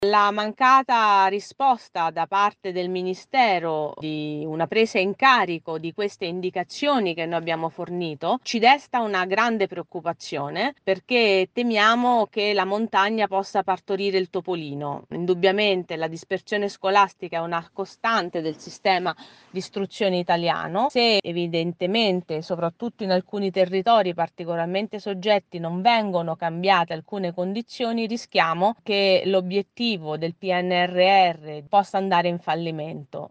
La mancata risposta da parte del Ministero di una presa in carico di queste indicazioni che noi abbiamo fornito ci desta una grande preoccupazione perché temiamo che la montagna possa partorire il topolino. Indubbiamente la dispersione scolastica è una costante del sistema di istruzione italiano. Se evidentemente, soprattutto in alcuni territori particolarmente soggetti, non vengono cambiate alcune condizioni, rischiamo che l'obiettivo del PNRR possa andare in fallimento.